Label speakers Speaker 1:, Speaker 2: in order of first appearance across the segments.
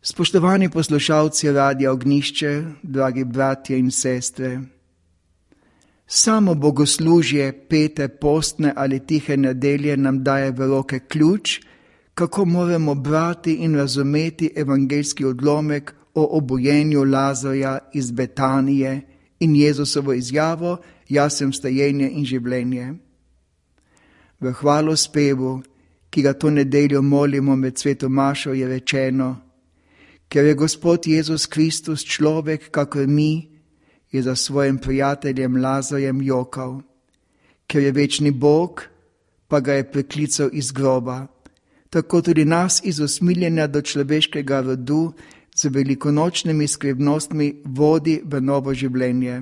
Speaker 1: Spoštovani poslušalci Radia Ognjišče, dragi bratje in sestre, samo bogoslužje pete postne ali tihe nedelje nam daje v roke ključ, kako moramo brati in razumeti evangeljski odlomek o obujenju Lazarja iz Betanije in Jezusovo izjavo: jaz sem stajenje in življenje. V hvalospevu, ki ga to nedeljo molimo med sveto mašo, je rečeno: ker je Gospod Jezus Kristus človek kakor mi, je za svojim prijateljem Lazarjem jokal. Ker je večni Bog, pa ga je preklical iz groba. Tako tudi nas iz usmiljenja do človeškega rodu z velikonočnimi skrivnostmi vodi v novo življenje.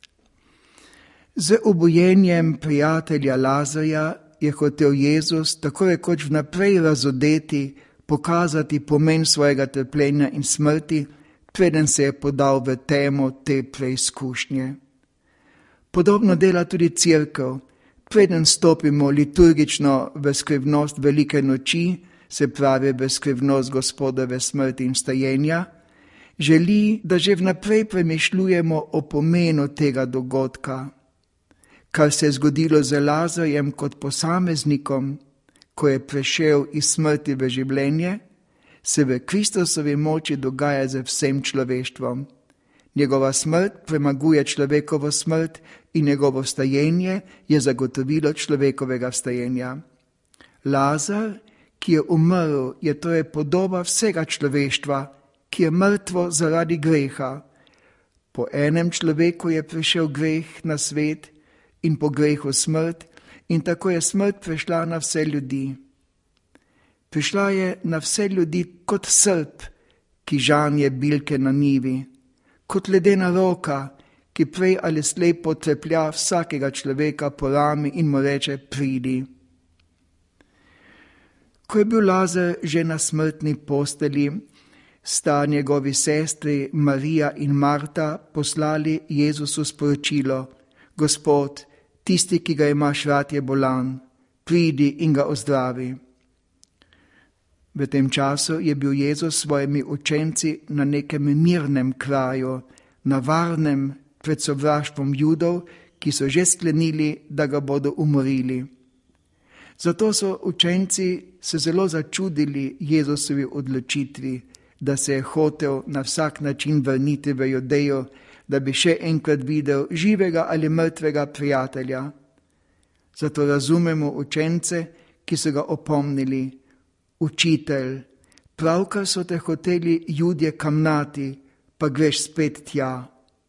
Speaker 1: Z obujenjem prijatelja Lazarja je hotel Jezus tako rekoč vnaprej razodeti, pokazati pomen svojega trpljenja in smrti, preden se je podal v temo te preizkušnje. Podobno dela tudi Cerkev. Preden stopimo liturgično v skrivnost velike noči, se pravi v skrivnost Gospodove smrti in stajenja, želi, da že vnaprej premišljujemo o pomenu tega dogodka. Kar se je zgodilo z Lazarjem kot posameznikom, ko je prešel iz smrti v življenje, se v Kristusovi moči dogaja z vsem človeštvom. Njegova smrt premaguje človekovo smrt in njegovo stajenje je zagotovilo človekovega stajenja. Lazar, ki je umrl, je torej podoba vsega človeštva, ki je mrtvo zaradi greha. Po enem človeku je prišel greh na svet in po grehu smrt, in tako je smrt prišla na vse ljudi. Prišla je na vse ljudi kot srp, ki žanje bilke na njivi, kot ledena roka, ki prej ali slej potreplja vsakega človeka po rami in mu reče: pridi. Ko je bil Lazar že na smrtni posteli, sta njegovi sestri Marija in Marta poslali Jezusu sporočilo: Gospod, tisti, ki ga imaš rad, je bolan, pridi in ga ozdravi. V tem času je bil Jezus s svojimi učenci na nekem mirnem kraju, na varnem pred sovraštvom Judov, ki so že sklenili, da ga bodo umorili. Zato so učenci se zelo začudili Jezusovi odločitvi, da se je hotel na vsak način vrniti v Judejo, da bi še enkrat videl živega ali mrtvega prijatelja. Zato razumemo učence, ki so ga opomnili: Učitelj, pravkar so te hoteli Judje kamnati, pa greš spet tja.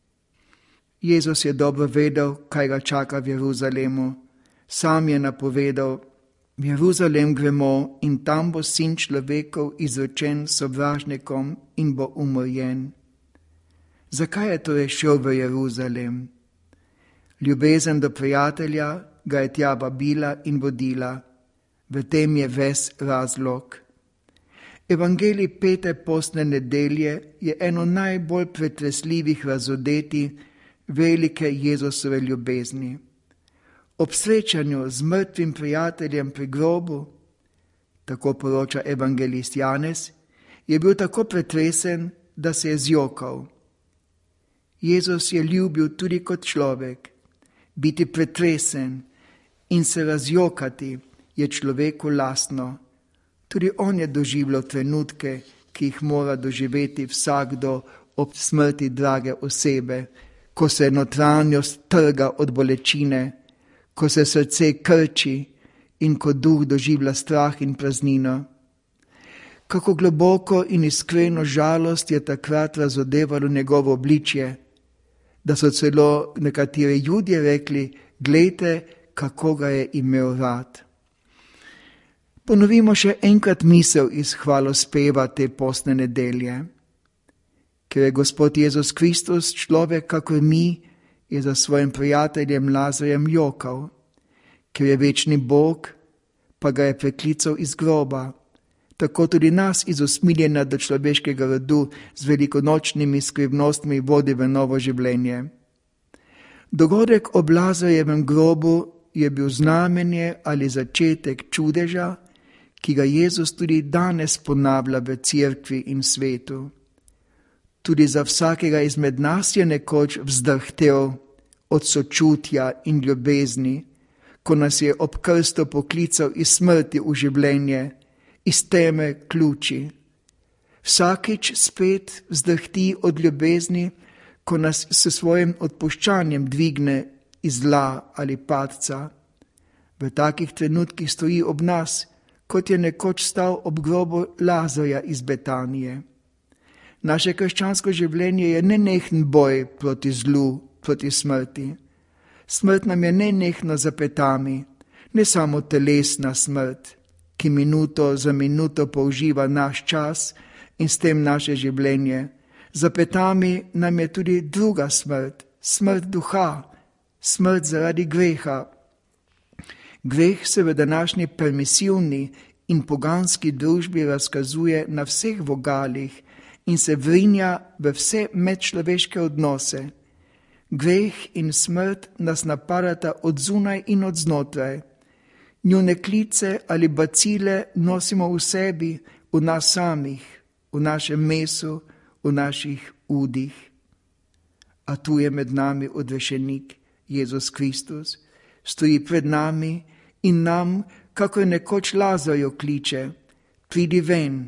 Speaker 1: Jezus je dobro vedel, kaj ga čaka v Jeruzalemu. Sam je napovedal: v Jeruzalem gremo in tam bo sin človekov izročen sovražnikom in bo umorjen. Zakaj je torej šel v Jeruzalem? Ljubezen do prijatelja ga je tja vabila in vodila. V tem je ves razlog. Evangelij pete postne nedelje je eno najbolj pretresljivih razodeti velike Jezusove ljubezni. Ob srečanju z mrtvim prijateljem pri grobu, tako poroča evangelist Janez, je bil tako pretresen, da se je zjokal. Jezus je ljubil tudi kot človek. Biti pretresen in se razjokati je človeku lastno. Tudi on je doživljal trenutke, ki jih mora doživeti vsakdo ob smrti drage osebe, ko se notranjost trga od bolečine, ko se srce krči in ko duh doživlja strah in praznino. Kako globoko in iskreno žalost je takrat razodevalo njegovo obličje, da so celo nekateri Judje rekli: glejte, kako ga je imel rad. Ponovimo še enkrat misel iz hvalospeva te postne nedelje. Ker je Gospod Jezus Kristus človek kakor mi, je za svojim prijateljem Lazarjem jokal. Ker je večni Bog, pa ga je preklical iz groba. Tako tudi nas iz usmiljenja do človeškega rodu z velikonočnimi skrivnostmi vodi v novo življenje. Dogodek ob Lazarjevem grobu je bil znamenje ali začetek čudeža, ki ga Jezus tudi danes ponavlja v cerkvi in svetu. Tudi za vsakega izmed nas je nekoč vzdrhtel od sočutja in ljubezni, ko nas je ob krstu poklical iz smrti v življenje, iz teme k luči. Vsakič spet vzdrhti od ljubezni, ko nas s svojim odpuščanjem dvigne iz zla ali padca. V takih trenutkih stoji ob nas, kot je nekoč stal ob grobu Lazarja iz Betanije. Naše krščansko življenje je nenehen boj proti zlu, proti smrti. Smrt nam je nenehno za petami, ne samo telesna smrt, ki minuto za minuto použiva naš čas in s tem naše življenje. Za petami nam je tudi druga smrt, smrt duha, smrt zaradi greha. Greh se v današnji permisivni in poganski družbi razkazuje na vseh vogalih in se vrinja v vse medčloveške odnose. Greh in smrt nas napadata od zunaj in od znotraj. Njune klice ali bacile nosimo v sebi, v nas samih, v našem mesu, v naših udih. A tu je med nami odrešenik, Jezus Kristus, stoji pred nami in nam, kako je nekoč Lazarju kliče: pridi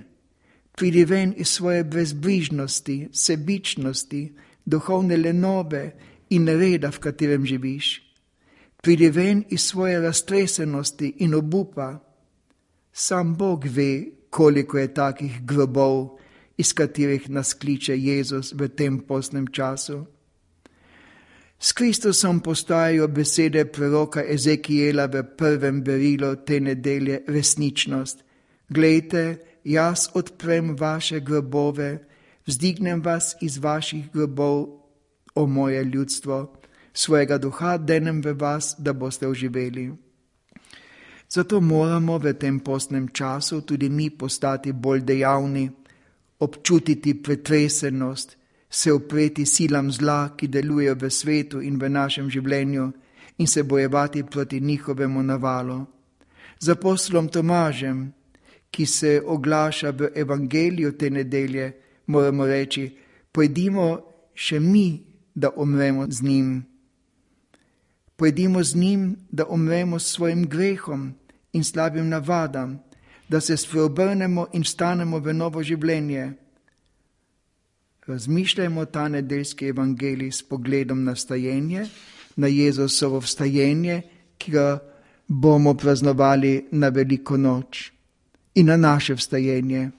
Speaker 1: ven iz svoje brezbrižnosti, sebičnosti, duhovne lenobe in reda, v katerem živiš. Pridi ven iz svoje raztresenosti in obupa. Sam Bog ve, koliko je takih grobov, iz katerih nas kliče Jezus v tem postnem času. S Kristusom postajajo besede proroka Ezekijela v prvem berilu te nedelje resničnost. Glejte, jaz odprem vaše grobove, vzdignem vas iz vaših grobov, o moje ljudstvo, svojega duha denem v vas, da boste oživeli. Zato moramo v tem postnem času tudi mi postati bolj dejavni, občutiti pretresenost, se upreti silam zla, ki delujejo v svetu in v našem življenju, in se bojevati proti njihovemu navalu. Z apostolom Tomažem, ki se oglaša v evangeliju te nedelje, moramo reči: pojdimo še mi, da umremo z njim. Pojdimo z njim, da umremo s svojim grehom in slabim navadam, da se spreobrnemo in stanemo v novo življenje. Razmišljajmo ta nedeljski evangelij s pogledom na stajenje, na Jezusovo vstajenje, ki ga bomo praznovali na Veliko noč, in na naše vstajenje.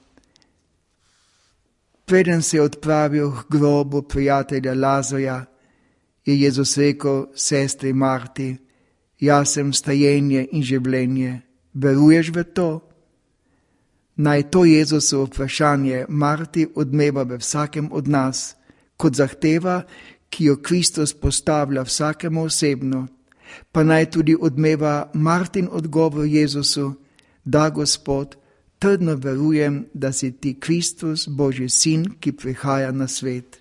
Speaker 1: Preden se je odpravil k grobu prijatelja Lazarja, je Jezus rekel sestri Marti: jaz sem vstajenje in življenje, veruješ v to? Naj to Jezusovo vprašanje Marti odmeva v vsakem od nas, kot zahteva, ki jo Kristus postavlja vsakemu osebno, pa naj tudi odmeva Martin odgovor Jezusu: da, Gospod, trdno verujem, da si ti Kristus, Božji sin, ki prihaja na svet.